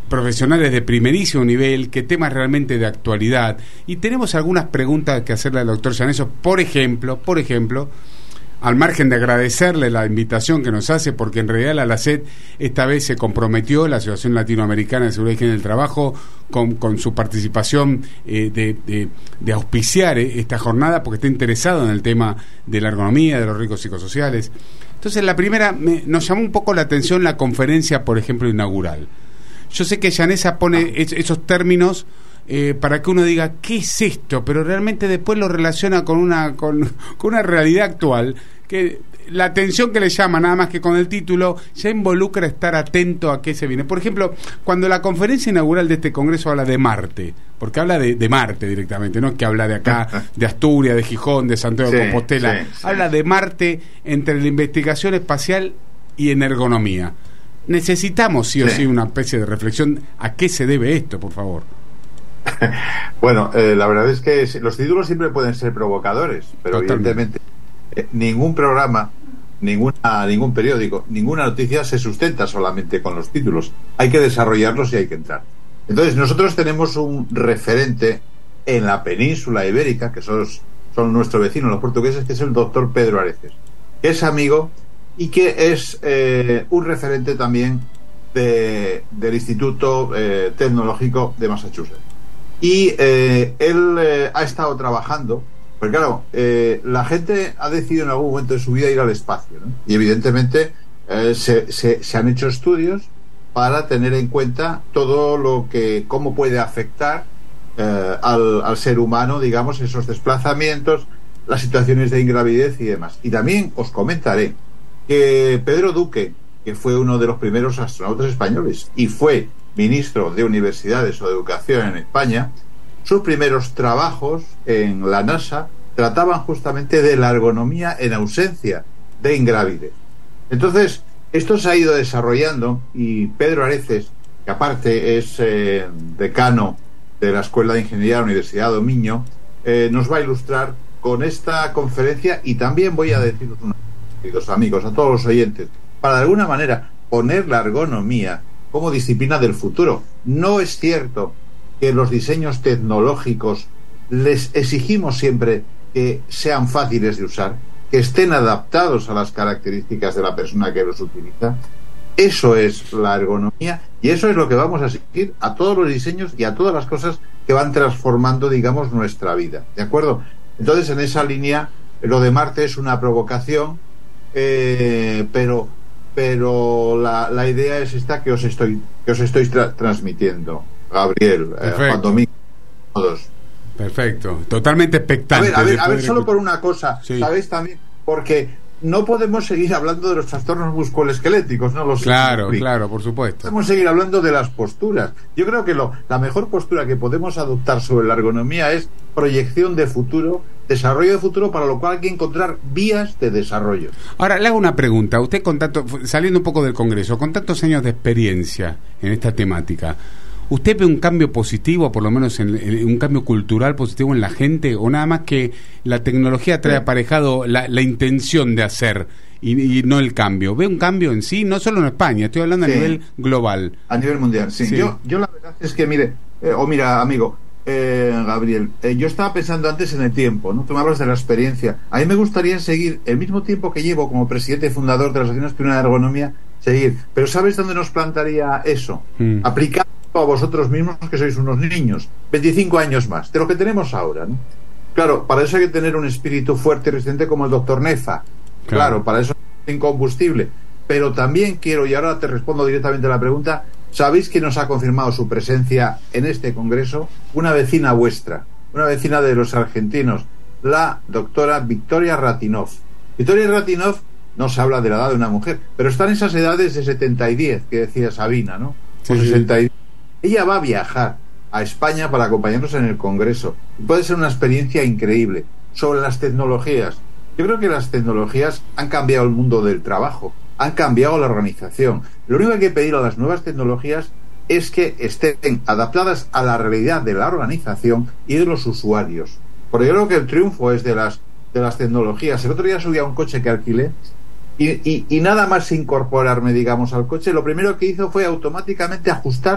profesionales de primerísimo nivel, que temas realmente de actualidad. Y tenemos algunas preguntas que hacerle al doctor Llaneso, por ejemplo, por ejemplo, al margen de agradecerle la invitación que nos hace, porque en realidad la ALACET esta vez se comprometió, la Asociación Latinoamericana de Seguridad y Higiene del Trabajo, con, con su participación eh, de, de, de auspiciar eh, esta jornada, porque está interesado en el tema de la ergonomía, de los riesgos psicosociales. Entonces, la primera, me, nos llamó un poco la atención la conferencia, por ejemplo, inaugural. Yo sé que Llanesa pone es, esos términos eh, para que uno diga, ¿qué es esto? Pero realmente después lo relaciona con una, con, con una realidad actual, que la atención que le llama, nada más que con el título, ya involucra estar atento a qué se viene. Por ejemplo, cuando la conferencia inaugural de este Congreso habla de Marte, porque habla de, de Marte directamente, no es que habla de acá, de Asturias, de Gijón, de Santiago de sí, Compostela, sí, sí. Habla de Marte entre la investigación espacial y en ergonomía. Necesitamos sí o sí, sí una especie de reflexión a qué se debe esto, por favor.
Bueno, eh, la verdad es que los títulos siempre pueden ser provocadores, pero Totalmente. evidentemente eh, ningún programa, ninguna, ningún periódico, ninguna noticia se sustenta solamente con los títulos. Hay que desarrollarlos y hay que entrar. Entonces nosotros tenemos un referente en la península ibérica, que son, son nuestros vecinos los portugueses, que es el doctor Pedro Areces, que es amigo y que es eh, un referente también de, del Instituto eh, Tecnológico de Massachusetts. Y eh, él eh, ha estado trabajando, porque claro, eh, la gente ha decidido en algún momento de su vida ir al espacio, ¿no? Y evidentemente eh, se, se, se han hecho estudios para tener en cuenta todo lo que, cómo puede afectar eh, al, al ser humano, digamos, esos desplazamientos, las situaciones de ingravidez y demás. Y también os comentaré que Pedro Duque, que fue uno de los primeros astronautas españoles y fue ministro de Universidades o de Educación en España, sus primeros trabajos en la NASA trataban justamente de la ergonomía en ausencia de ingravidez. Entonces, esto se ha ido desarrollando y Pedro Areces, que aparte es eh, decano de la Escuela de Ingeniería de la Universidad de Miño, eh, nos va a ilustrar con esta conferencia y también voy a deciros una queridos amigos, a todos los oyentes, para de alguna manera poner la ergonomía como disciplina del futuro. No es cierto que los diseños tecnológicos les exigimos siempre que sean fáciles de usar, que estén adaptados a las características de la persona que los utiliza. Eso es la ergonomía y eso es lo que vamos a seguir a todos los diseños y a todas las cosas que van transformando, digamos, nuestra vida. ¿De acuerdo? Entonces, en esa línea, lo de Marte es una provocación. Eh, pero pero la, la idea es esta que os estoy que os estoy tra- transmitiendo, Gabriel, eh, Juan Domingo, todos.
Perfecto, totalmente expectante.
A ver, a ver, a ver solo por una cosa, sí. ¿Sabéis también? Porque no podemos seguir hablando de los trastornos musculoesqueléticos, ¿no? Los
claro, claro, por supuesto.
Podemos seguir hablando de las posturas. Yo creo que lo, la mejor postura que podemos adoptar sobre la ergonomía es proyección de futuro, desarrollo de futuro, para lo cual hay que encontrar vías de desarrollo.
Ahora, le hago una pregunta. Usted, con tanto, saliendo un poco del Congreso, con tantos años de experiencia en esta temática, ¿usted ve un cambio positivo, por lo menos en, en un cambio cultural positivo en la gente, o nada más que la tecnología trae aparejado la, la intención de hacer y, y no el cambio? ¿Ve un cambio en sí? No solo en España, estoy hablando sí. a nivel global.
A nivel mundial, sí. sí. Yo, yo la verdad es que, mire, eh, o mira, amigo, eh, Gabriel, eh, yo estaba pensando antes en el tiempo, ¿no? Tú me hablas de la experiencia. A mí me gustaría seguir el mismo tiempo que llevo como presidente fundador de la Asociación Española de Ergonomía, seguir. Pero ¿sabes dónde nos plantaría eso? Mm. Aplicar a vosotros mismos, que sois unos niños, veinticinco años más de lo que tenemos ahora, ¿no? Claro, para eso hay que tener un espíritu fuerte y resistente como el doctor Neza. Claro, claro, para eso es incombustible. Pero también quiero, y ahora te respondo directamente a la pregunta, ¿sabéis que nos ha confirmado su presencia en este congreso? Una vecina vuestra, una vecina de los argentinos, la doctora Victoria Ratinov. Victoria Ratinov no se habla de la edad de una mujer, pero están esas edades de setenta y diez que decía Sabina, ¿no? O sí, sesenta y diez. Ella va a viajar a España para acompañarnos en el Congreso. Puede ser una experiencia increíble sobre las tecnologías. Yo creo que las tecnologías han cambiado el mundo del trabajo, han cambiado la organización. Lo único que hay que pedir a las nuevas tecnologías es que estén adaptadas a la realidad de la organización y de los usuarios. Porque yo creo que el triunfo es de las, de las tecnologías. El otro día subí a un coche que alquilé y, y, y nada más incorporarme, digamos, al coche, lo primero que hizo fue automáticamente ajustar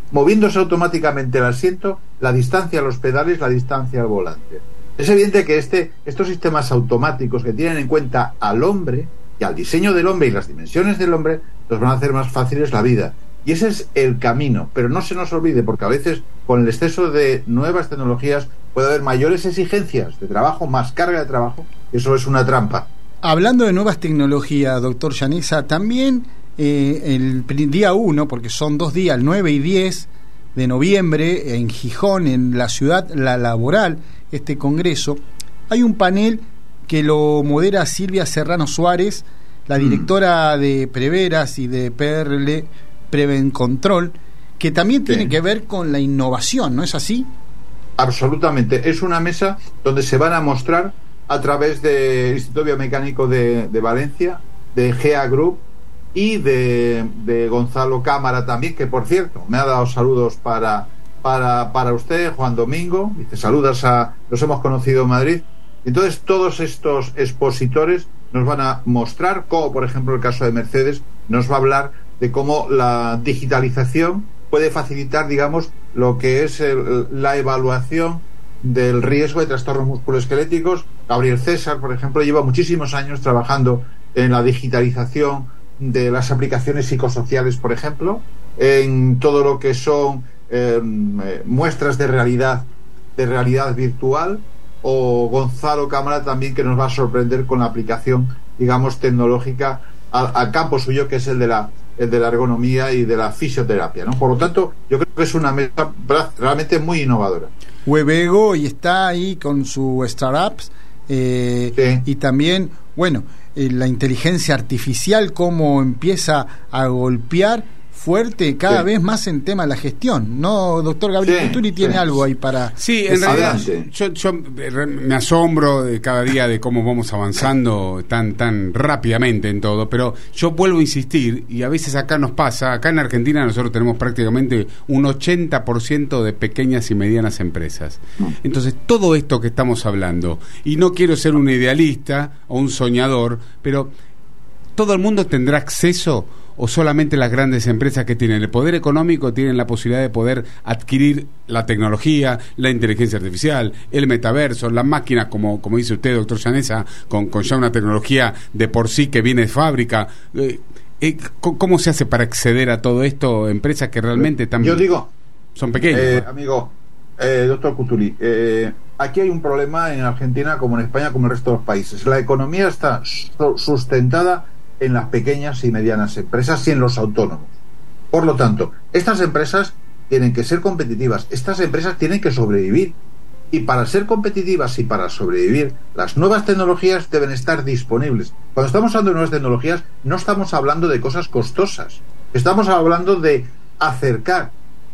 moviéndose automáticamente el asiento, la distancia a los pedales, la distancia al volante. Es evidente que este, estos sistemas automáticos que tienen en cuenta al hombre y al diseño del hombre y las dimensiones del hombre, nos van a hacer más fáciles la vida. Y ese es el camino, pero no se nos olvide, porque a veces con el exceso de nuevas tecnologías puede haber mayores exigencias de trabajo, más carga de trabajo, y eso es una trampa.
Hablando de nuevas tecnologías, doctor Llaneza, también eh, el día uno, porque son dos días, el nueve y diez de noviembre, en Gijón, en la ciudad La Laboral, este congreso, hay un panel que lo modera Silvia Serrano Suárez, la directora mm. de Preveras y de P R L Preven Control, que también tiene sí. que ver con la innovación, ¿no es así?
Absolutamente, es una mesa donde se van a mostrar a través del Instituto Biomecánico de, de Valencia, de G E A Group y de, de Gonzalo Cámara también, que por cierto me ha dado saludos para, para, para usted, Juan Domingo, dice saludas a, los hemos conocido en Madrid. Entonces todos estos expositores nos van a mostrar cómo, por ejemplo, el caso de Mercedes nos va a hablar de cómo la digitalización puede facilitar, digamos, lo que es el, la evaluación del riesgo de trastornos musculoesqueléticos. Gabriel César, por ejemplo, lleva muchísimos años trabajando en la digitalización de las aplicaciones psicosociales, por ejemplo, en todo lo que son eh, muestras de realidad, de realidad virtual, o Gonzalo Cámara también, que nos va a sorprender con la aplicación, digamos, tecnológica al, al campo suyo, que es el de la el de la ergonomía y de la fisioterapia, ¿no? Por lo tanto, yo creo que es una mesa realmente muy innovadora.
Webego, y está ahí con su startups, eh, sí. y también, bueno, eh, la inteligencia artificial, cómo empieza a golpear fuerte cada sí. vez más en tema de la gestión, ¿no, doctor Gabriel sí, Cutuli? Tiene sí. algo ahí para...
Sí, en realidad yo, yo me asombro de cada día de cómo vamos avanzando tan tan rápidamente en todo, pero yo vuelvo a insistir, y a veces acá nos pasa, acá en Argentina nosotros tenemos prácticamente un ochenta por ciento de pequeñas y medianas empresas. Entonces, todo esto que estamos hablando, y no quiero ser un idealista o un soñador, pero ¿todo el mundo tendrá acceso, o solamente las grandes empresas que tienen el poder económico tienen la posibilidad de poder adquirir la tecnología, la inteligencia artificial, el metaverso, las máquinas, como, como dice usted, doctor Llaneza, con, con ya una tecnología de por sí que viene de fábrica? Eh, eh, ¿Cómo se hace para acceder a todo esto? Empresas que realmente también
Yo digo,
son pequeñas.
Eh, amigo, eh, doctor Cutuli, eh, aquí hay un problema en Argentina, como en España, como en el resto de los países. La economía está sustentada en las pequeñas y medianas empresas y en los autónomos. Por lo tanto, estas empresas tienen que ser competitivas, estas empresas tienen que sobrevivir, y para ser competitivas y para sobrevivir, las nuevas tecnologías deben estar disponibles. Cuando estamos hablando de nuevas tecnologías, no estamos hablando de cosas costosas, estamos hablando de acercar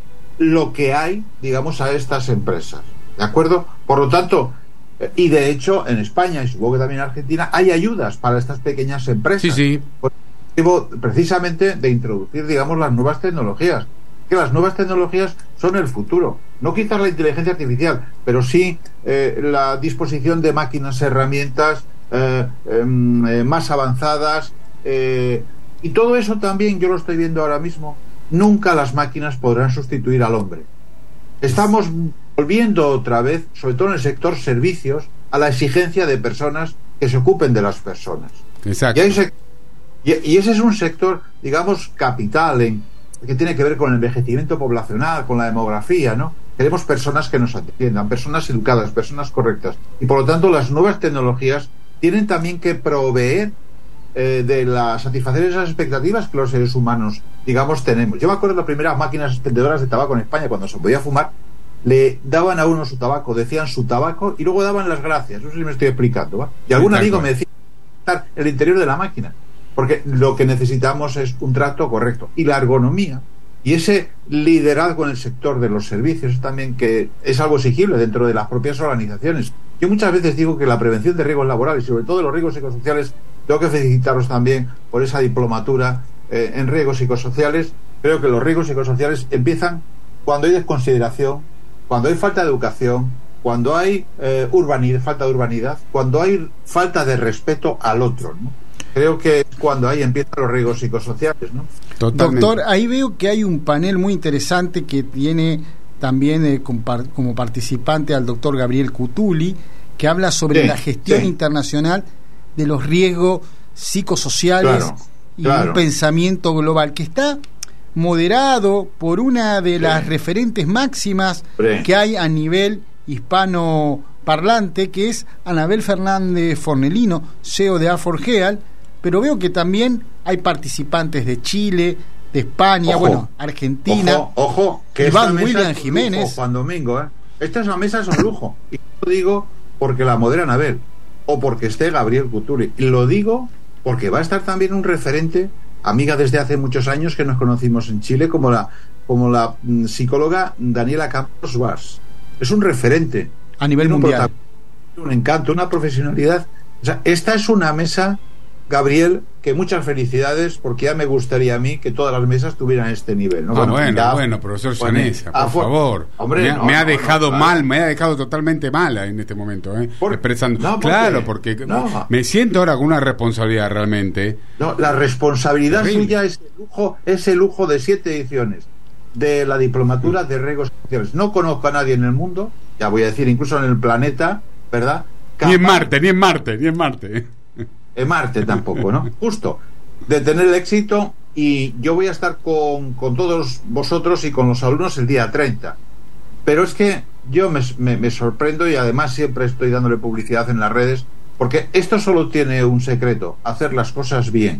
lo que hay, digamos, a estas empresas, ¿de acuerdo? Por lo tanto, y de hecho en España, y supongo que también en Argentina, hay ayudas para estas pequeñas empresas.
Sí, sí.
Por el motivo, precisamente, de introducir, digamos, las nuevas tecnologías. Que las nuevas tecnologías son el futuro. No quizás la inteligencia artificial, pero sí eh, la disposición de máquinas, herramientas eh, eh, más avanzadas. Eh, y todo eso también, yo lo estoy viendo ahora mismo, nunca las máquinas podrán sustituir al hombre. Estamos volviendo otra vez, sobre todo en el sector servicios, a la exigencia de personas que se ocupen de las personas.
Exacto.
Y, hay, y, y ese es un sector, digamos, capital, en, que tiene que ver con el envejecimiento poblacional, con la demografía, ¿no? Queremos personas que nos atiendan, personas educadas, personas correctas. Y por lo tanto, las nuevas tecnologías tienen también que proveer eh, de la satisfacer esas expectativas que los seres humanos, digamos, tenemos. Yo me acuerdo de las primeras máquinas expendedoras de tabaco en España, cuando se podía fumar, le daban a uno su tabaco, decían su tabaco y luego daban las gracias. No sé si me estoy explicando, ¿va? Y algún amigo me decía el interior de la máquina, porque lo que necesitamos es un trato correcto. Y la ergonomía y ese liderazgo en el sector de los servicios también, que es algo exigible dentro de las propias organizaciones. Yo muchas veces digo que la prevención de riesgos laborales y sobre todo de los riesgos psicosociales, tengo que felicitaros también por esa diplomatura eh, en riesgos psicosociales. Creo que los riesgos psicosociales empiezan cuando hay desconsideración, cuando hay falta de educación, cuando hay eh, urbanidad, falta de urbanidad, cuando hay falta de respeto al otro, ¿no? creo que es cuando ahí empiezan los riesgos psicosociales, ¿no?
Totalmente. Doctor, ahí veo que hay un panel muy interesante que tiene también eh, como participante al doctor Gabriel Cutuli, que habla sobre sí, la gestión sí. internacional de los riesgos psicosociales claro, y claro. un pensamiento global que está moderado por una de las sí. referentes máximas sí. que hay a nivel hispano parlante, que es Anabel Fernández Fornelino, C E O de A cuatro Health, pero veo que también hay participantes de Chile, de España, ojo, bueno, Argentina,
ojo, ojo que
Iván William Jiménez.
Lujo, Juan Domingo, ¿eh? Esta es una mesa, es un lujo. Y lo digo porque la modera Anabel, o porque esté Gabriel Cutuli. Y lo digo porque va a estar también un referente, amiga desde hace muchos años que nos conocimos en Chile, como la, como la mm, psicóloga Daniela Campos Vaz. Es un referente.
A nivel mundial.
Un, un encanto, una profesionalidad. O sea, esta es una mesa, Gabriel, que muchas felicidades, porque ya me gustaría a mí que todas las mesas tuvieran este nivel, ¿no?
Ah, bueno, bueno, ya, bueno, profesor Sanesa, por for... favor. Hombre, me, no, me ha no, dejado no, mal, me ha dejado totalmente mala en este momento, ¿eh? Por... Expresando. No, porque... Claro, porque no. me siento ahora con una responsabilidad realmente.
No, la responsabilidad sí. suya es el lujo, es el lujo de siete ediciones de la diplomatura de riesgos sociales. No conozco a nadie en el mundo, ya voy a decir, incluso en el planeta, ¿verdad?
Capaz... Ni en Marte, ni en Marte, ni en Marte.
En Marte tampoco, ¿no? Justo, de tener el éxito, y yo voy a estar con, con todos vosotros y con los alumnos el día treinta. Pero es que yo me, me, me sorprendo, y además siempre estoy dándole publicidad en las redes, porque esto solo tiene un secreto: hacer las cosas bien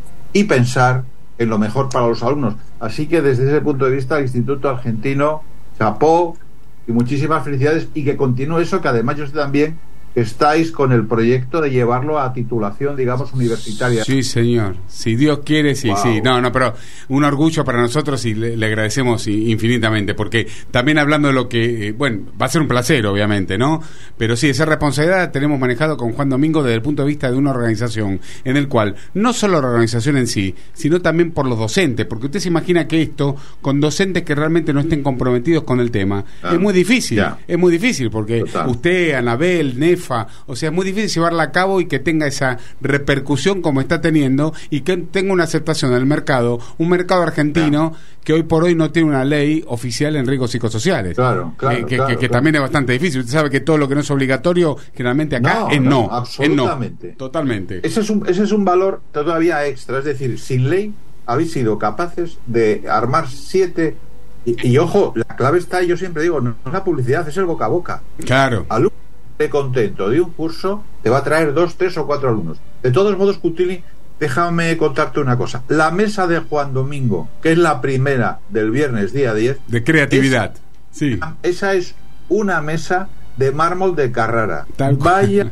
y pensar en lo mejor para los alumnos. Así que desde ese punto de vista, el Instituto Argentino, chapó, y muchísimas felicidades, y que continúe eso, que además yo sé también que estáis con el proyecto de llevarlo a titulación, digamos, universitaria.
Sí, señor, si Dios quiere, sí, wow. sí, no, no, pero un orgullo para nosotros, y le, le agradecemos infinitamente, porque también hablando de lo que, eh, bueno, va a ser un placer, obviamente, ¿no? Pero sí, esa responsabilidad la tenemos manejado con Juan Domingo desde el punto de vista de una organización en el cual, no solo la organización en sí, sino también por los docentes, porque usted se imagina que esto, con docentes que realmente no estén comprometidos con el tema, ah, es muy difícil, ya. es muy difícil, porque Total. usted, Anabel, Nef, o sea, es muy difícil llevarla a cabo y que tenga esa repercusión como está teniendo, y que tenga una aceptación en el mercado, un mercado argentino claro. que hoy por hoy no tiene una ley oficial en riesgos psicosociales.
Claro, claro,
eh, que,
claro,
que, que
claro.
también es bastante difícil. Usted sabe que todo lo que no es obligatorio, generalmente acá
no,
es no.
no absolutamente.
Es no, totalmente.
Ese es, un, ese es un valor todavía extra, es decir, sin ley habéis sido capaces de armar siete. Y, y ojo, la clave está, yo siempre digo, no es la publicidad, es el boca a boca.
Claro.
Alumnos de contento de un curso te va a traer dos, tres o cuatro alumnos. De todos modos, Cutuli, déjame contarte una cosa. La mesa de Juan Domingo, que es la primera del viernes día diez,
de creatividad,
es,
sí.
Esa es una mesa de mármol de Carrara. Tal vaya,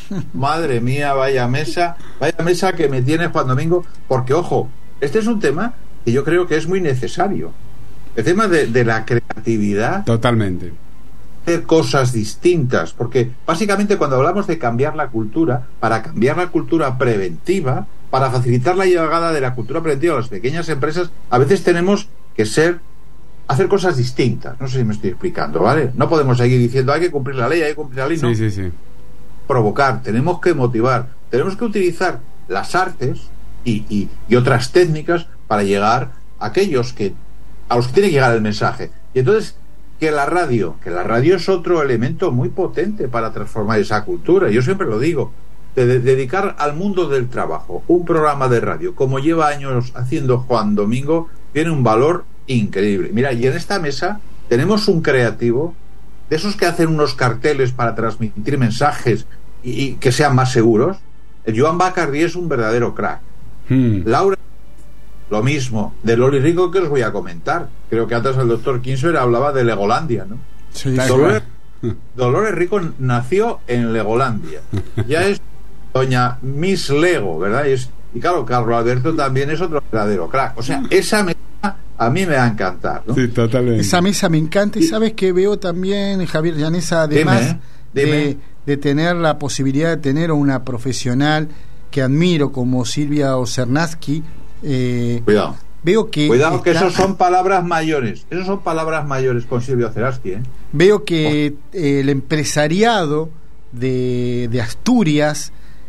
madre mía, vaya mesa, vaya mesa que me tiene Juan Domingo, porque ojo, este es un tema que yo creo que es muy necesario. El tema de, de la creatividad.
Totalmente.
Hacer cosas distintas, porque básicamente cuando hablamos de cambiar la cultura, para cambiar la cultura preventiva, para facilitar la llegada de la cultura preventiva a las pequeñas empresas, a veces tenemos que ser hacer cosas distintas. No sé si me estoy explicando, ¿vale? No podemos seguir diciendo hay que cumplir la ley, hay que cumplir la ley, no.
Sí, sí, sí.
Provocar, tenemos que motivar, tenemos que utilizar las artes y, y, y otras técnicas para llegar a aquellos que a los que tiene que llegar el mensaje. Y entonces que la radio, que la radio es otro elemento muy potente para transformar esa cultura. Yo siempre lo digo, de, de dedicar al mundo del trabajo un programa de radio, como lleva años haciendo Juan Domingo, tiene un valor increíble. Mira, y en esta mesa tenemos un creativo, de esos que hacen unos carteles para transmitir mensajes y, y que sean más seguros. El Joan Bacardi es un verdadero crack. Hmm. Laura, lo mismo. De Loli Rico, que os voy a comentar. Creo que antes el doctor Kinsler hablaba de Legolandia, ¿no?
Sí,
Dolores, Dolores Rico nació en Legolandia. Ya es doña Miss Lego, ¿verdad? Y, es, y claro, Carlos Alberto también es otro verdadero crack. O sea, esa mesa a mí me va a encantar, ¿no?
Sí, totalmente.
Esa mesa me encanta. Y sabes que veo también, Javier Llanesa, además
dime, dime.
De, de tener la posibilidad de tener una profesional que admiro como Silvia Osernatsky. Eh,
Cuidado.
Veo que
Cuidado que
está...
esos son palabras mayores. Esos son palabras mayores con Silvia Osernatsky, ¿eh?
Veo que oh. el empresariado de, de Asturias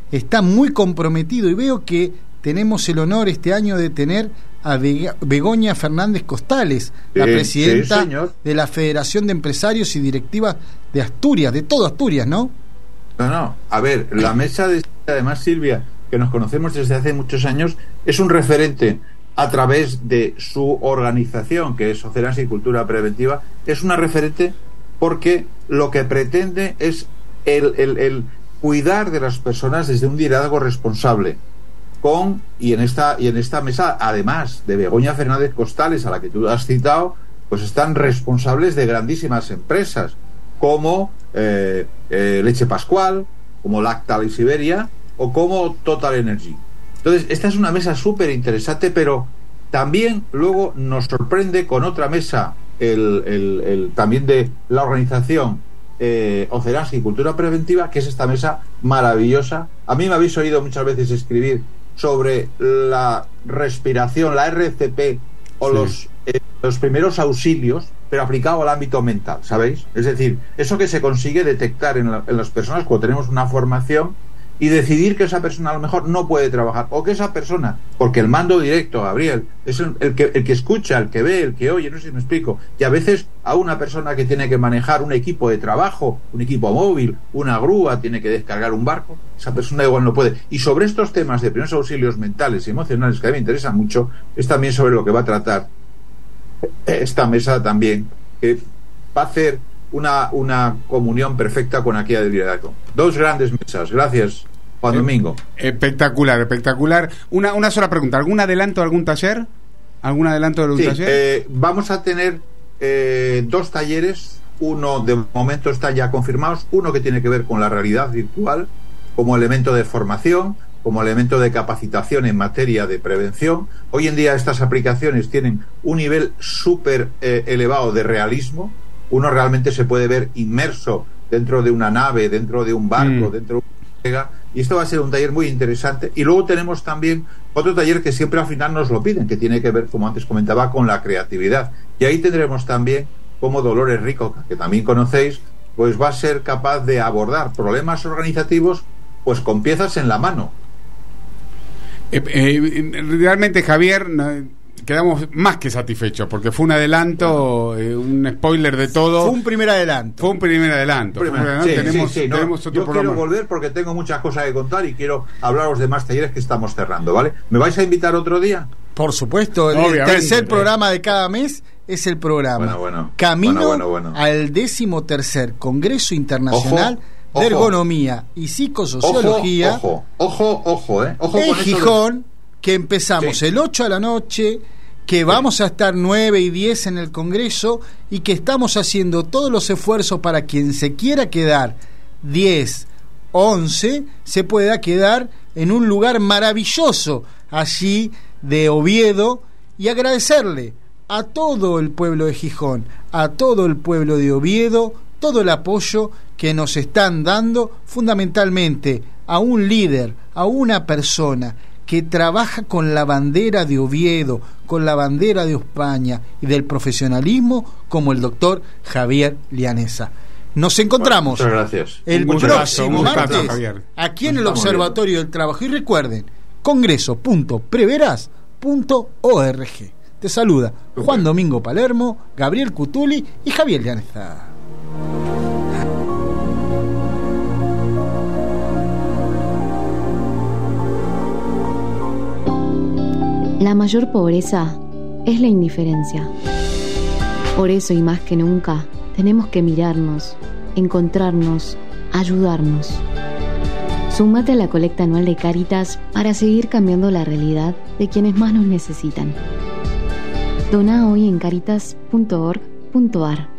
está muy comprometido, y veo que tenemos el honor este año de tener a Begoña Fernández Costales, la
sí,
presidenta
sí,
de la Federación de Empresarios y Directivas de Asturias, de todo Asturias, ¿no?
No, no, a ver, la mesa de además, Silvia, que nos conocemos desde hace muchos años, es un referente a través de su organización, que es Oceranía y Cultura Preventiva, es una referente porque lo que pretende es el, el, el cuidar de las personas desde un liderazgo responsable. Con, y en esta y en esta mesa, además de Begoña Fernández Costales, a la que tú has citado, pues están responsables de grandísimas empresas como eh, eh, Leche Pascual, como Lactal y Siberia, o como Total Energy. Entonces, esta es una mesa súper interesante, pero también luego nos sorprende con otra mesa, el, el, el también de la organización eh, Oceranía y Cultura Preventiva, que es esta mesa maravillosa. A mí me habéis oído muchas veces escribir sobre la respiración, la R C P o sí. los, eh, los primeros auxilios, pero aplicado al ámbito mental, ¿sabéis? Es decir, eso que se consigue detectar en, la, en las personas cuando tenemos una formación y decidir que esa persona a lo mejor no puede trabajar, o que esa persona, porque el mando directo, Gabriel, es el, el, que, el que escucha, el que ve, el que oye, no sé si me explico, y a veces a una persona que tiene que manejar un equipo de trabajo, un equipo móvil, una grúa, tiene que descargar un barco, esa persona igual no puede. Y sobre estos temas de primeros auxilios mentales y emocionales, que a mí me interesan mucho, es también sobre lo que va a tratar esta mesa también, que va a hacer una, una comunión perfecta con aquella del liderazgo. Dos grandes mesas. Gracias, Juan Domingo.
Espectacular, espectacular. Una, una sola pregunta. ¿Algún adelanto de algún taller? ¿Algún adelanto de algún
sí,
taller?
Eh, vamos a tener eh, dos talleres. Uno de momento está ya confirmados. Uno que tiene que ver con la realidad virtual como elemento de formación, como elemento de capacitación en materia de prevención. Hoy en día estas aplicaciones tienen un nivel súper eh, elevado de realismo. Uno realmente se puede ver inmerso dentro de una nave, dentro de un barco, mm. dentro de una bodega, y esto va a ser un taller muy interesante. Y luego tenemos también otro taller que siempre al final nos lo piden, que tiene que ver, como antes comentaba, con la creatividad. Y ahí tendremos también como Dolores Rico, que también conocéis, pues va a ser capaz de abordar problemas organizativos pues con piezas en la mano.
Eh, eh, realmente, Javier, quedamos más que satisfechos porque fue un adelanto, eh, un spoiler de todo.
Fue un primer adelanto.
Fue un primer adelanto.
Primer,
fue un adelanto.
sí,
tenemos,
sí, sí, no,
tenemos otro
yo
programa.
Quiero volver porque tengo muchas cosas que contar y quiero hablaros de más talleres que estamos cerrando, ¿vale? ¿Me vais a invitar otro día?
Por supuesto, el
Obviamente,
tercer
eh.
programa de cada mes es el programa
bueno, bueno,
Camino
bueno, bueno, bueno.
al décimo tercer Congreso Internacional
ojo,
de
ojo.
Ergonomía y Psicosociología.
Ojo, ojo, ojo, ojo, eh. Ojo
en
con
Gijón,
eso de...
que empezamos sí. el ocho de la noche, que vamos a estar nueve y diez en el Congreso y que estamos haciendo todos los esfuerzos para quien se quiera quedar diez, once, se pueda quedar en un lugar maravilloso allí de Oviedo, y agradecerle a todo el pueblo de Gijón, a todo el pueblo de Oviedo, todo el apoyo que nos están dando, fundamentalmente a un líder, a una persona que trabaja con la bandera de Oviedo, con la bandera de España y del profesionalismo, como el doctor Javier Lianesa. Nos encontramos
bueno, muchas gracias.
el
muchas
próximo
gracias,
martes
Javier.
aquí en el Observatorio del Trabajo. Y recuerden, congreso punto preveras punto org. Te saluda Juan Domingo Palermo, Gabriel Cutuli y Javier Lianesa.
La mayor pobreza es la indiferencia. Por eso y más que nunca tenemos que mirarnos, encontrarnos, ayudarnos. Súmate a la colecta anual de Cáritas para seguir cambiando la realidad de quienes más nos necesitan. Dona hoy en cáritas punto org punto ar.